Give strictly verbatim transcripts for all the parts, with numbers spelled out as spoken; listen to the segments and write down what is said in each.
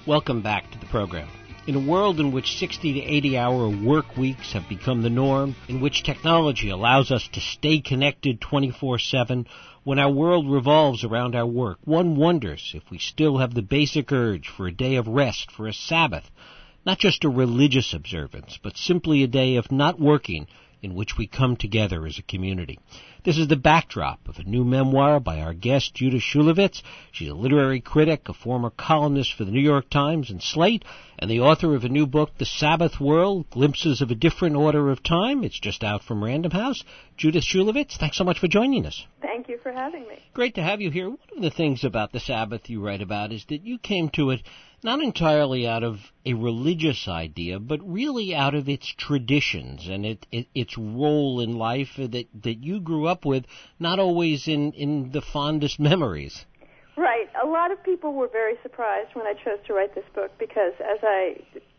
Welcome back to the program. In a world in which sixty to eighty hour work weeks have become the norm, in which technology allows us to stay connected twenty-four seven, when our world revolves around our work, one wonders if we still have the basic urge for a day of rest, for a Sabbath, not just a religious observance, but simply a day of not working in which we come together as a community. This is the backdrop of a new memoir by our guest, Judith Shulevitz. She's a literary critic, a former columnist for the New York Times and Slate, and the author of a new book, The Sabbath World, Glimpses of a Different Order of Time. It's just out from Random House. Judith Shulevitz, thanks so much for joining us. Thank you for having me. Great to have you here. One of the things about the Sabbath you write about is that you came to it not entirely out of a religious idea, but really out of its traditions and it, it, its role in life that, that you grew up with, not always in, in the fondest memories. Right. A lot of people were very surprised when I chose to write this book because, as I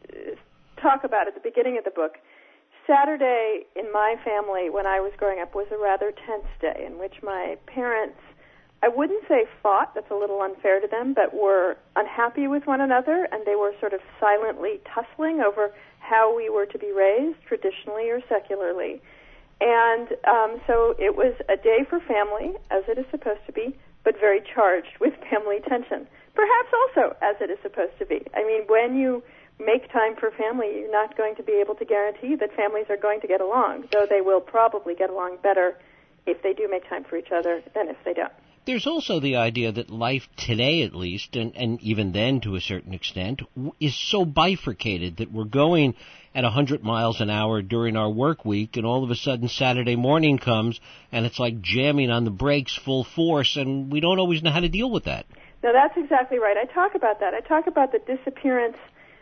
talk about at the beginning of the book, Saturday in my family when I was growing up was a rather tense day in which my parents, I wouldn't say fought, that's a little unfair to them, but were unhappy with one another, and they were sort of silently tussling over how we were to be raised, traditionally or secularly. And um, so it was a day for family, as it is supposed to be, but very charged with family tension. Perhaps also as it is supposed to be. I mean, when you make time for family, you're not going to be able to guarantee that families are going to get along, though they will probably get along better if they do make time for each other than if they don't. There's also the idea that life today, at least, and, and even then to a certain extent, is so bifurcated that we're going at one hundred miles an hour during our work week, and all of a sudden Saturday morning comes, and it's like jamming on the brakes full force, and we don't always know how to deal with that. No, that's exactly right. I talk about that. I talk about the disappearance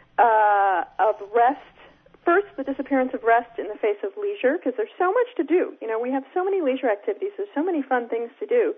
uh, of rest. First, the disappearance of rest in the face of leisure, because there's so much to do. You know, we have so many leisure activities. There's so many fun things to do.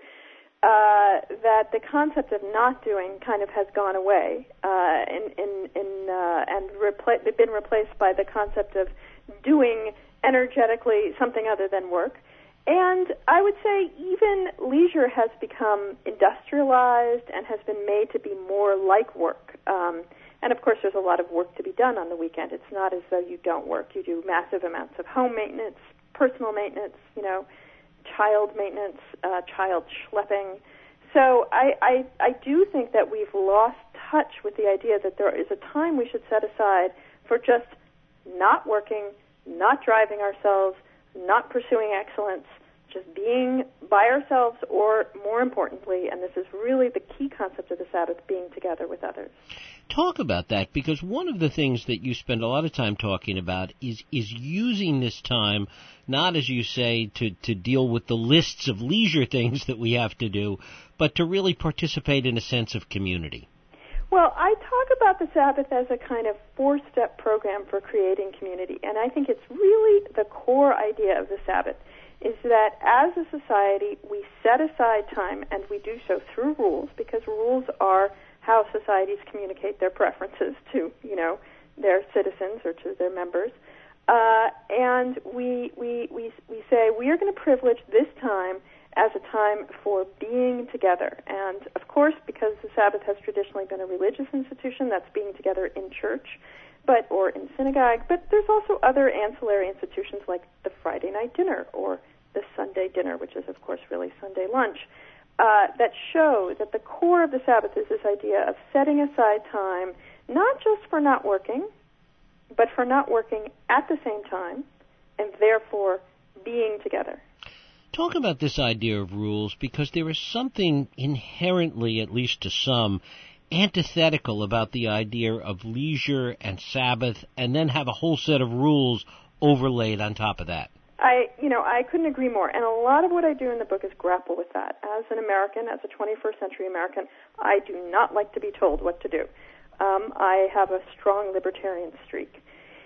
Uh, that the concept of not doing kind of has gone away uh, in, in, in, uh, and repla- been replaced by the concept of doing energetically something other than work. And I would say even leisure has become industrialized and has been made to be more like work. Um, and, of course, there's a lot of work to be done on the weekend. It's not as though you don't work. You do massive amounts of home maintenance, personal maintenance, you know, child maintenance, uh, child schlepping. So I, I, I do think that we've lost touch with the idea that there is a time we should set aside for just not working, not driving ourselves, not pursuing excellence, just being by ourselves, or more importantly, and this is really the key concept of the Sabbath, being together with others. Talk about that, because one of the things that you spend a lot of time talking about is is using this time, not, as you say, to, to deal with the lists of leisure things that we have to do, but to really participate in a sense of community. Well, I talk about the Sabbath as a kind of four-step program for creating community, and I think it's really the core idea of the Sabbath, is that as a society, we set aside time, and we do so through rules, because rules are how societies communicate their preferences to, you know, their citizens or to their members. Uh, and we, we, we, we say we are going to privilege this time as a time for being together. And, of course, because the Sabbath has traditionally been a religious institution, that's being together in church but or in synagogue. But there's also other ancillary institutions like the Friday night dinner or the Sunday dinner, which is, of course, really Sunday lunch, uh, that show that the core of the Sabbath is this idea of setting aside time, not just for not working, but for not working at the same time, and therefore being together. Talk about this idea of rules, because there is something inherently, at least to some, antithetical about the idea of leisure and Sabbath, and then have a whole set of rules overlaid on top of that. I, you know, I couldn't agree more. And a lot of what I do in the book is grapple with that. As an American, as a twenty-first century American, I do not like to be told what to do. Um, I have a strong libertarian streak.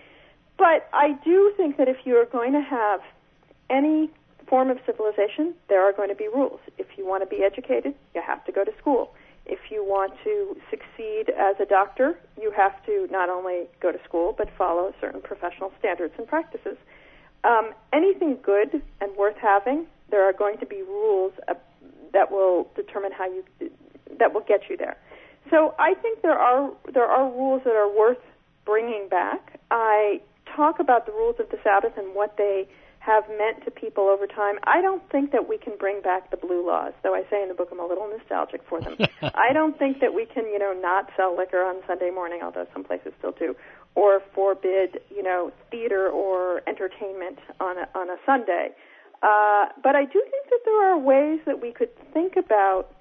But I do think that if you are going to have any form of civilization, there are going to be rules. If you want to be educated, you have to go to school. If you want to succeed as a doctor, you have to not only go to school, but follow certain professional standards and practices. Um, anything good and worth having, there are going to be rules uh, that will determine how you, that will get you there. So I think there are there are rules that are worth bringing back. I talk about the rules of the Sabbath and what they have meant to people over time. I don't think that we can bring back the blue laws, though I say in the book I'm a little nostalgic for them. I don't think that we can, you know, not sell liquor on Sunday morning, although some places still do, or forbid, you know, theater or entertainment on a, on a Sunday. Uh, but I do think that there are ways that we could think about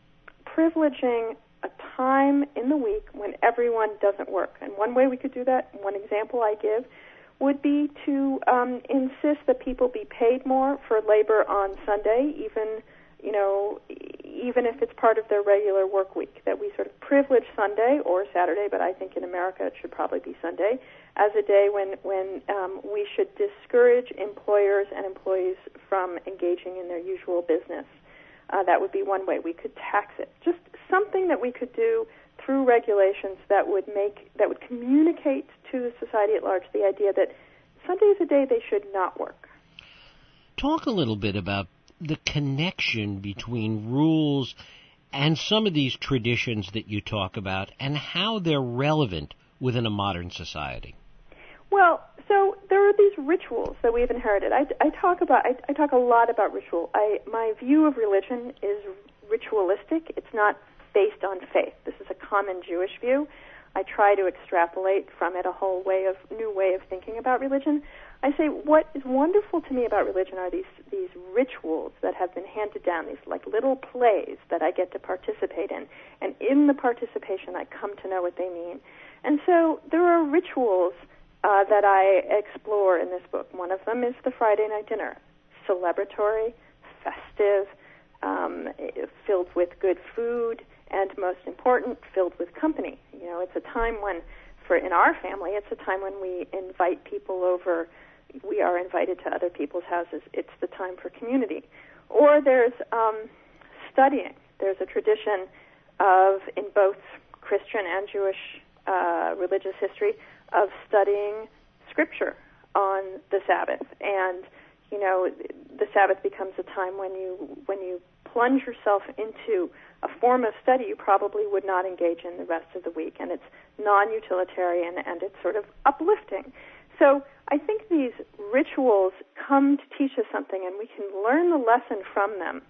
privileging a time in the week when everyone doesn't work. And one way we could do that, one example I give, would be to um, insist that people be paid more for labor on Sunday, even, you know, even if it's part of their regular work week, that we sort of privilege Sunday or Saturday, but I think in America it should probably be Sunday, as a day when, when um, we should discourage employers and employees from engaging in their usual business. Uh, that would be one way. We could tax it. Just something that we could do through regulations that would make, that would communicate to the society at large the idea that Sunday is a day they should not work. Talk a little bit about the connection between rules and some of these traditions that you talk about and how they're relevant within a modern society. Well, so there are these rituals that we've inherited. I, I talk about I, I talk a lot about ritual. I, my view of religion is ritualistic. It's not based on faith. This is a common Jewish view. I try to extrapolate from it a whole way of new way of thinking about religion. I say what is wonderful to me about religion are these these rituals that have been handed down, these like little plays that I get to participate in, and in the participation I come to know what they mean. And so there are rituals uh, that I explore in this book. One of them is the Friday night dinner, celebratory, festive, um, filled with good food, and most important, filled with company. You know, it's a time when, for in our family, it's a time when we invite people over. We are invited to other people's houses. It's the time for community. Or there's um, studying. There's a tradition of, in both Christian and Jewish uh, religious history, of studying Scripture on the Sabbath. And, you know, the Sabbath becomes a time when you when you plunge yourself into a form of study you probably would not engage in the rest of the week, and it's non-utilitarian and it's sort of uplifting. So I think these rituals come to teach us something, and we can learn the lesson from them.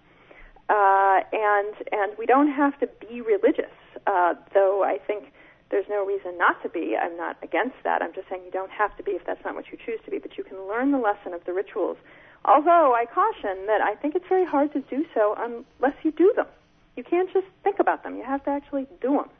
Uh, and and we don't have to be religious, uh, though I think there's no reason not to be. I'm not against that. I'm just saying you don't have to be if that's not what you choose to be, but you can learn the lesson of the rituals. Although I caution that I think it's very hard to do so unless you do them. You can't just think about them. You have to actually do them.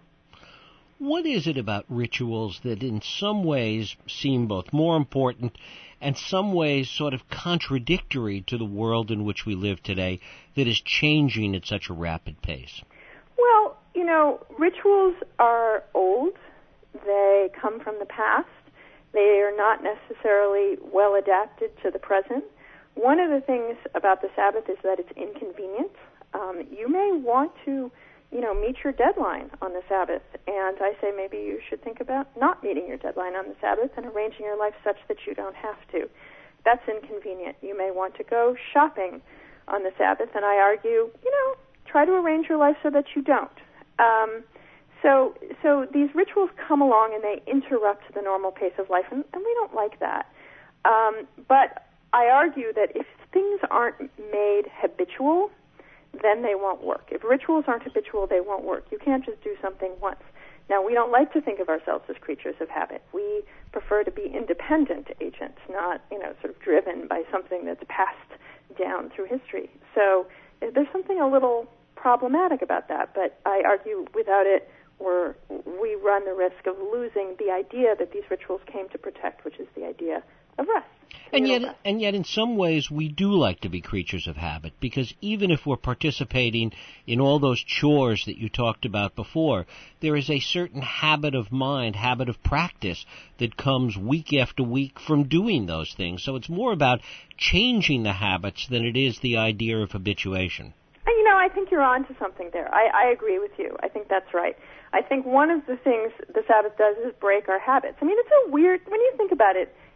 What is it about rituals that in some ways seem both more important and some ways sort of contradictory to the world in which we live today that is changing at such a rapid pace? Well, you know, rituals are old. They come from the past. They are not necessarily well adapted to the present. One of the things about the Sabbath is that it's inconvenient. Um, you may want to, you know, meet your deadline on the Sabbath, and I say maybe you should think about not meeting your deadline on the Sabbath and arranging your life such that you don't have to. That's inconvenient. You may want to go shopping on the Sabbath, and I argue, you know, try to arrange your life so that you don't. Um, so, so these rituals come along and they interrupt the normal pace of life, and, and we don't like that. Um, but I argue that if things aren't made habitual, then they won't work. If rituals aren't habitual, they won't work. You can't just do something once. Now, we don't like to think of ourselves as creatures of habit. We prefer to be independent agents, not, you know, sort of driven by something that's passed down through history. So there's something a little problematic about that, but I argue without it, we're, we run the risk of losing the idea that these rituals came to protect, which is the idea of rest. And yet, and yet, in some ways, we do like to be creatures of habit, because even if we're participating in all those chores that you talked about before, there is a certain habit of mind, habit of practice that comes week after week from doing those things. So it's more about changing the habits than it is the idea of habituation. And, you know, I think you're on to something there. I, I agree with you. I think that's right. I think one of the things the Sabbath does is break our habits. I mean, it's a weird, when you think about it,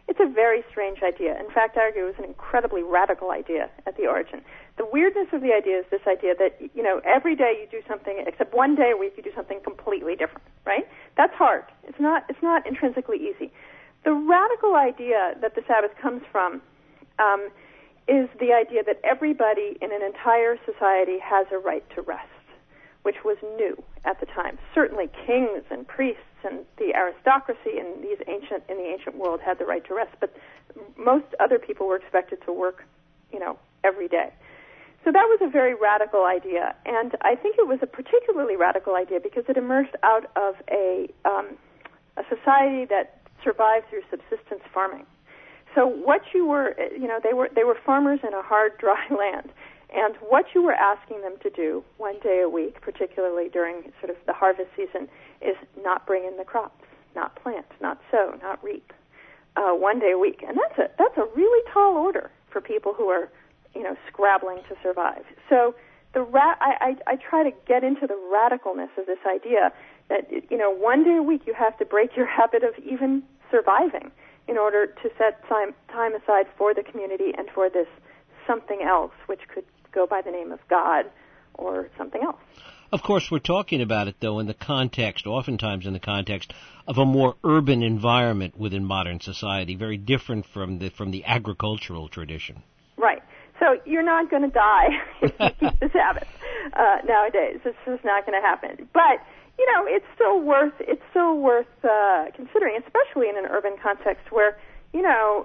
It's a very strange idea. In fact, I argue it was an incredibly radical idea at the origin. The weirdness of the idea is this idea that, you know, every day you do something, except one day a week you do something completely different, right? That's hard. It's not, it's not intrinsically easy. The radical idea that the Sabbath comes from um, is the idea that everybody in an entire society has a right to rest, which was new at the time. Certainly kings and priests and the aristocracy in these ancient in the ancient world had the right to rest, but most other people were expected to work, you know, every day. So that was a very radical idea, and I think it was a particularly radical idea because it emerged out of a um, a society that survived through subsistence farming. So what you were, you know, they were they were farmers in a hard, dry land. And what you were asking them to do one day a week, particularly during sort of the harvest season, is not bring in the crops, not plant, not sow, not reap, uh, one day a week. And that's a that's a really tall order for people who are, you know, scrabbling to survive. So the ra- I, I, I try to get into the radicalness of this idea that, you know, one day a week you have to break your habit of even surviving in order to set time, time aside for the community and for this something else, which could go by the name of God or something else. Of course, we're talking about it, though, in the context, oftentimes in the context of a more urban environment within modern society, very different from the from the agricultural tradition. Right. So you're not going to die if you keep the Sabbath uh, nowadays. This is not going to happen. But, you know, it's still worth it's still worth uh, considering, especially in an urban context where, you know,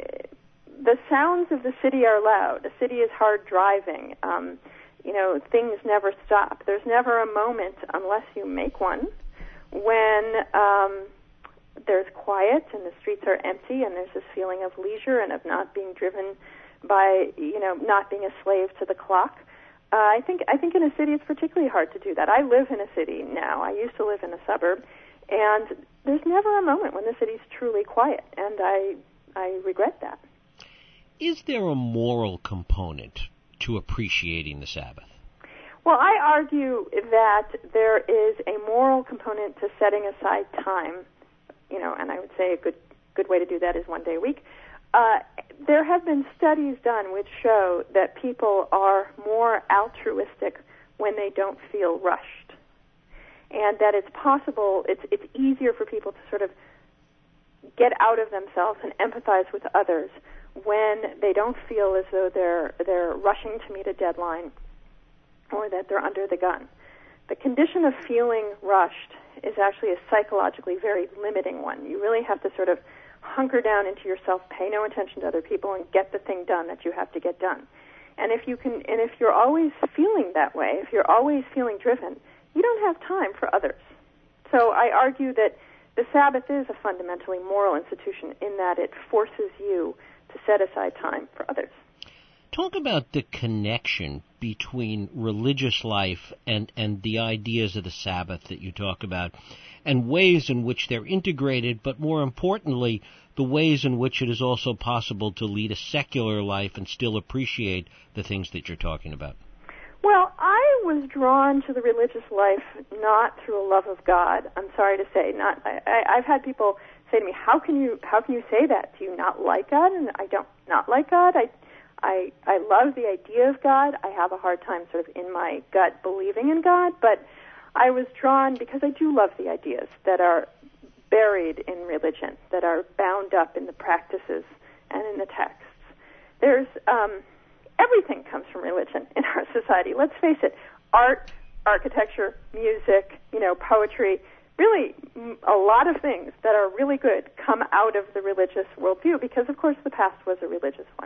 the sounds of the city are loud. The city is hard driving. Um, you know, things never stop. There's never a moment, unless you make one, when um, there's quiet and the streets are empty and there's this feeling of leisure and of not being driven by, you know, not being a slave to the clock. Uh, I think I think in a city it's particularly hard to do that. I live in a city now. I used to live in a suburb, and there's never a moment when the city's truly quiet, and I I regret that. Is there a moral component to appreciating the Sabbath? Well, I argue that there is a moral component to setting aside time, you know, and I would say a good good way to do that is one day a week. Uh, there have been studies done which show that people are more altruistic when they don't feel rushed, and that it's possible, it's it's easier for people to sort of get out of themselves and empathize with others when they don't feel as though they're they're rushing to meet a deadline or that they're under the gun. The condition of feeling rushed is actually a psychologically very limiting one. You really have to sort of hunker down into yourself, pay no attention to other people, and get the thing done that you have to get done. And if you can, and if you're always feeling that way, if you're always feeling driven, you don't have time for others. So I argue that the Sabbath is a fundamentally moral institution in that it forces you to set aside time for others. Talk about the connection between religious life and, and the ideas of the Sabbath that you talk about, and ways in which they're integrated, but more importantly, the ways in which it is also possible to lead a secular life and still appreciate the things that you're talking about. Well, I was drawn to the religious life not through a love of God. I'm sorry to say, not. I, I, I've had people say to me, "How can you? How can you say that? Do you not like God?" And I don't not like God. I, I, I love the idea of God. I have a hard time sort of in my gut believing in God, but I was drawn because I do love the ideas that are buried in religion, that are bound up in the practices and in the texts. There's um, everything comes from religion in our society. Let's face it: art, architecture, music, you know, poetry. Really, a lot of things that are really good come out of the religious worldview because, of course, the past was a religious one.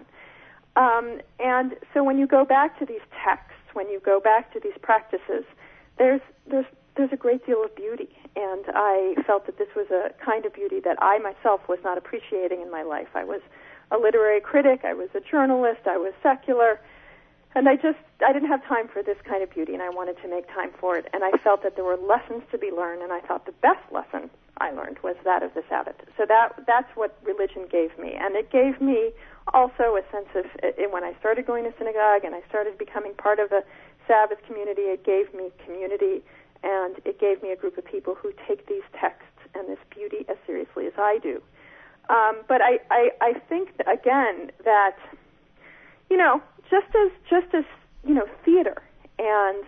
Um, and so when you go back to these texts, when you go back to these practices, there's there's there's a great deal of beauty. And I felt that this was a kind of beauty that I myself was not appreciating in my life. I was a literary critic, I was a journalist, I was secular, and I just I didn't have time for this kind of beauty, and I wanted to make time for it. And I felt that there were lessons to be learned, and I thought the best lesson I learned was that of the Sabbath. So that that's what religion gave me, and it gave me also a sense of, when I started going to synagogue and I started becoming part of a Sabbath community, it gave me community, and it gave me a group of people who take these texts and this beauty as seriously as I do. Um, but I, I, I think, again, that, you know, just as, just as, you know, theater and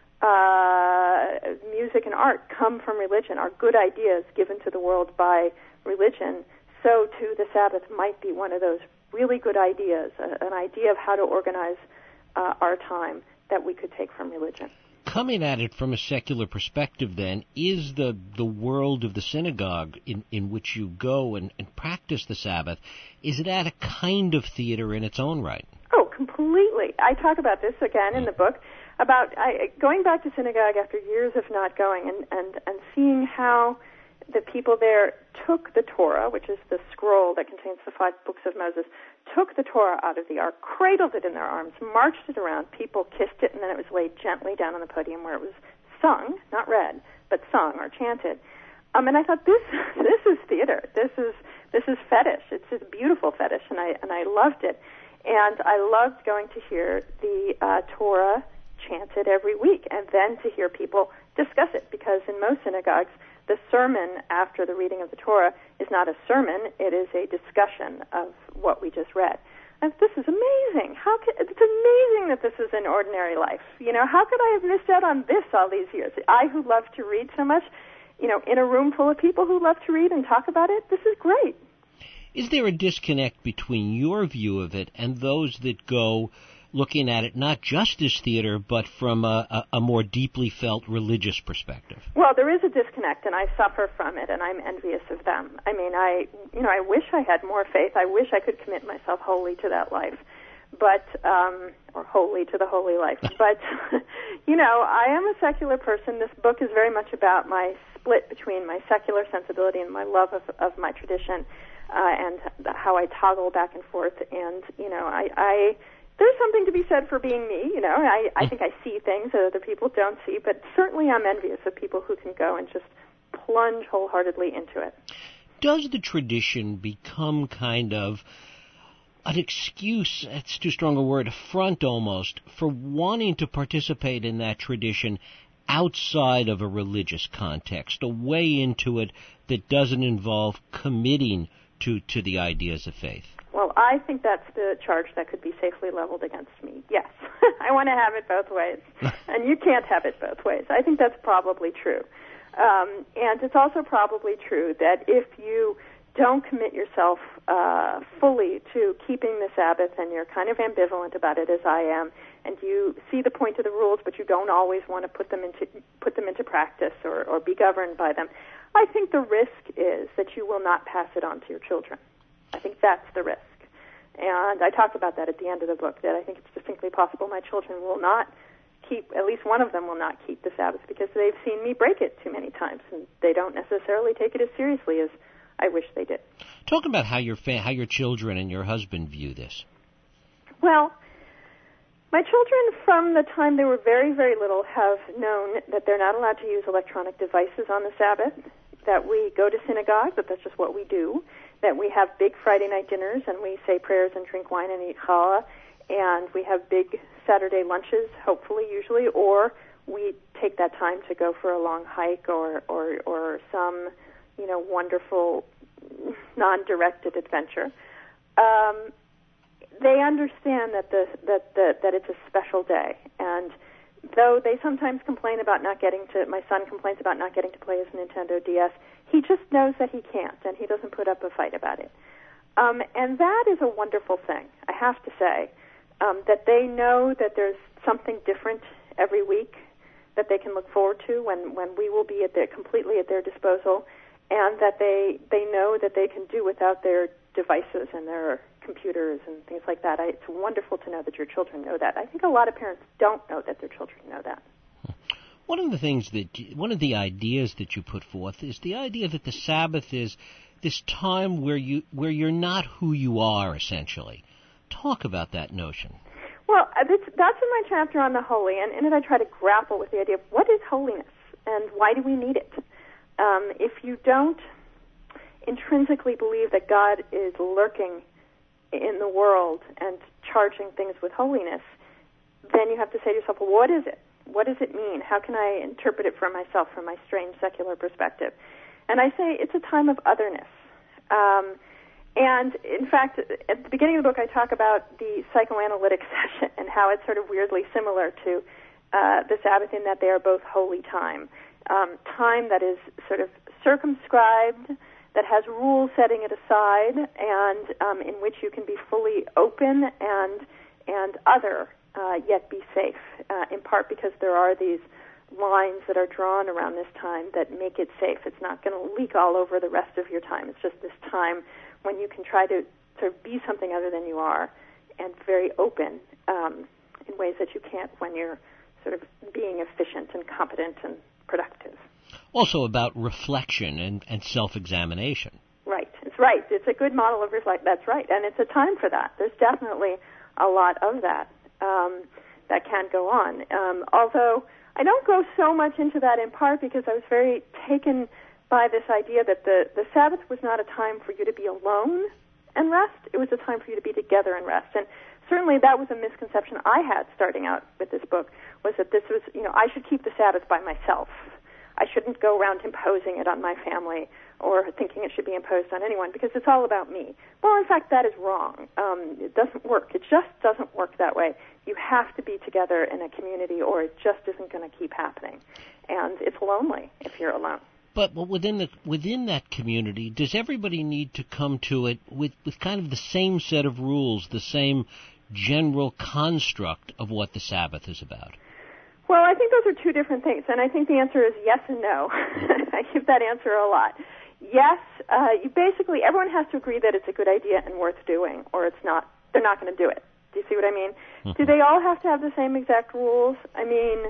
uh, music and art come from religion, are good ideas given to the world by religion, so too the Sabbath might be one of those really good ideas, a, an idea of how to organize uh, our time that we could take from religion. Coming at it from a secular perspective, then, is the the world of the synagogue in, in which you go and, and practice the Sabbath, is it at a kind of theater in its own right? Oh, completely. I talk about this again in the book, about I, going back to synagogue after years of not going and, and, and seeing how the people there took the Torah, which is the scroll that contains the five books of Moses, took the Torah out of the ark, cradled it in their arms, marched it around, people kissed it, and then it was laid gently down on the podium where it was sung, not read, but sung or chanted. Um, and I thought, this this is theater. This is this is fetish. It's a beautiful fetish, and I and I loved it. And I loved going to hear the uh, Torah chanted every week, and then to hear people discuss it, because in most synagogues, the sermon after the reading of the Torah is not a sermon, it is a discussion of what we just read. And this is amazing. How could, it's amazing that this is in ordinary life. You know, how could I have missed out on this all these years? I who love to read so much, you know, in a room full of people who love to read and talk about it, this is great. Is there a disconnect between your view of it and those that go looking at it not just as theater, but from a, a, a more deeply felt religious perspective? Well, there is a disconnect, and I suffer from it, and I'm envious of them. I mean, I, you know, I wish I had more faith. I wish I could commit myself wholly to that life, but, um, or wholly to the holy life. But, you know, I am a secular person. This book is very much about my split between my secular sensibility and my love of, of my tradition, uh, and how I toggle back and forth. And, you know, I, I there's something to be said for being me, you know. I, I think I see things that other people don't see, but certainly I'm envious of people who can go and just plunge wholeheartedly into it. Does the tradition become kind of an excuse, that's too strong a word, a front almost, for wanting to participate in that tradition outside of a religious context, a way into it that doesn't involve committing to, to the ideas of faith? Well, I think that's the charge that could be safely leveled against me. Yes, I want to have it both ways, and you can't have it both ways. I think that's probably true. Um, and it's also probably true that if you don't commit yourself uh, fully to keeping the Sabbath, and you're kind of ambivalent about it, as I am, and you see the point of the rules, but you don't always want to put them into put them into practice or, or be governed by them, I think the risk is that you will not pass it on to your children. I think that's the risk. And I talk about that at the end of the book, that I think it's distinctly possible my children will not keep, at least one of them will not keep the Sabbath, because they've seen me break it too many times, and they don't necessarily take it as seriously as I wish they did. Talk about how your fa- how your children and your husband view this. Well, my children, from the time they were very, very little, have known that they're not allowed to use electronic devices on the Sabbath, that we go to synagogue, that that's just what we do, that we have big Friday night dinners, and we say prayers and drink wine and eat challah, and we have big Saturday lunches, hopefully, usually, or we take that time to go for a long hike or, or, or some, you know, wonderful non-directed adventure. Um, they understand that the that the, that it's a special day, and though they sometimes complain about not getting to, my son complains about not getting to play his Nintendo D S, he just knows that he can't, and he doesn't put up a fight about it. Um, and that is a wonderful thing, I have to say, um, that they know that there's something different every week that they can look forward to when, when we will be at their, completely at their disposal, and that they, they know that they can do without their devices and their computers and things like that. I, it's wonderful to know that your children know that. I think a lot of parents don't know that their children know that. One of the things that, one of the ideas that you put forth is the idea that the Sabbath is this time where you where you're not who you are, essentially. Talk about that notion. Well, that's, that's in my chapter on the holy, and in it I try to grapple with the idea of what is holiness and why do we need it. Um, if you don't intrinsically believe that God is lurking in the world and charging things with holiness, then you have to say to yourself, well, what is it? What does it mean? How can I interpret it for myself from my strange secular perspective? And I say it's a time of otherness. Um, And in fact, at the beginning of the book, I talk about the psychoanalytic session and how it's sort of weirdly similar to uh, the Sabbath in that they are both holy time, um, time that is sort of circumscribed, that has rules setting it aside, and um, in which you can be fully open and and other, uh, yet be safe. Uh, in part because there are these lines that are drawn around this time that make it safe. It's not going to leak all over the rest of your time. It's just this time when you can try to sort of be something other than you are, and very open um, in ways that you can't when you're sort of being efficient and competent and productive. Also about reflection and, and self-examination. Right. It's right. It's a good model of reflect. That's right. And it's a time for that. There's definitely a lot of that um, that can go on. Um, although I don't go so much into that in part because I was very taken by this idea that the, the Sabbath was not a time for you to be alone and rest. It was a time for you to be together and rest. And certainly that was a misconception I had starting out with this book, was that this was, you know, I should keep the Sabbath by myself. I shouldn't go around imposing it on my family or thinking it should be imposed on anyone because it's all about me. Well, in fact, that is wrong. Um, it doesn't work. It just doesn't work that way. You have to be together in a community or it just isn't going to keep happening. And it's lonely if you're alone. But, but within the within that community, does everybody need to come to it with, with kind of the same set of rules, the same general construct of what the Sabbath is about? Well, I think those are two different things, and I think the answer is yes and no. I give that answer a lot. Yes, uh, you basically, everyone has to agree that it's a good idea and worth doing, or it's not, they're not going to do it. Do you see what I mean? Mm-hmm. Do they all have to have the same exact rules? I mean,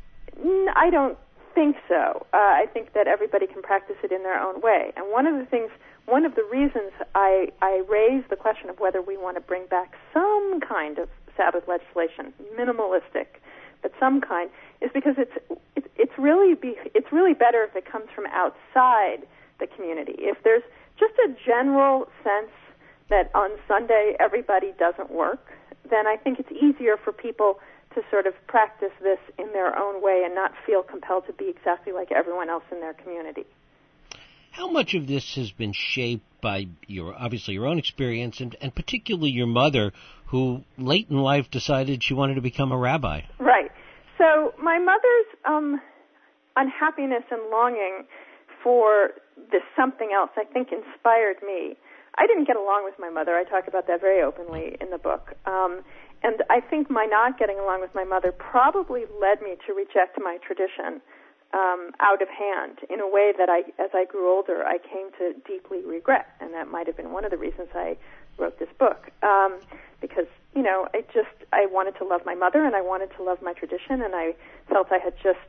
I don't think so. Uh, I think that everybody can practice it in their own way. And one of the things, one of the reasons I, I raise the question of whether we want to bring back some kind of Sabbath legislation, minimalistic, but some kind, is because it's it's, it's really be, it's really better if it comes from outside the community. If there's just a general sense that on Sunday everybody doesn't work, then I think it's easier for people to sort of practice this in their own way and not feel compelled to be exactly like everyone else in their community. How much of this has been shaped by your, obviously your own experience, and, and particularly your mother, who late in life decided she wanted to become a rabbi? Right. So my mother's um, unhappiness and longing for this something else, I think, inspired me. I didn't get along with my mother. I talk about that very openly in the book. Um, and I think my not getting along with my mother probably led me to reject my tradition um, out of hand in a way that, I, as I grew older, I came to deeply regret. And that might have been one of the reasons I wrote this book. Um, because, you know, I just, I wanted to love my mother and I wanted to love my tradition, and I felt I had just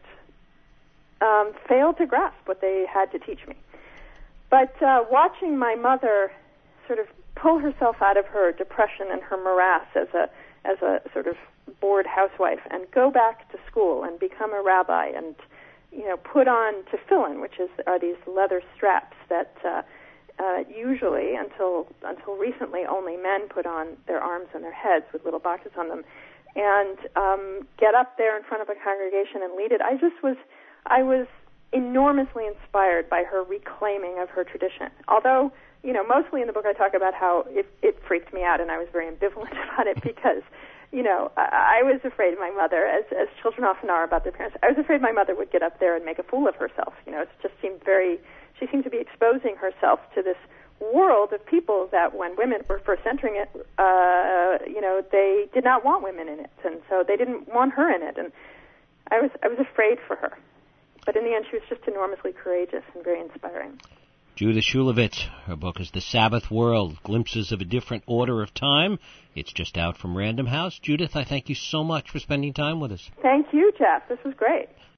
um, failed to grasp what they had to teach me. But uh, watching my mother sort of pull herself out of her depression and her morass as a as a sort of bored housewife and go back to school and become a rabbi and, you know, put on tefillin, which is are these leather straps that uh, uh, usually, until until recently, only men put on their arms and their heads with little boxes on them, and um, get up there in front of a congregation and lead it. I just was, I was enormously inspired by her reclaiming of her tradition. Although, you know, mostly in the book I talk about how it, it freaked me out and I was very ambivalent about it because, you know, I, I was afraid my mother, as, as children often are about their parents, I was afraid my mother would get up there and make a fool of herself. You know, it just seemed very, she seemed to be exposing herself to this world of people that when women were first entering it, uh, you know, they did not want women in it. And so they didn't want her in it. And I was, I was afraid for her. But in the end, she was just enormously courageous and very inspiring. Judith Shulevitz. Her book is The Sabbath World, Glimpses of a Different Order of Time. It's just out from Random House. Judith, I thank you so much for spending time with us. Thank you, Jeff. This was great.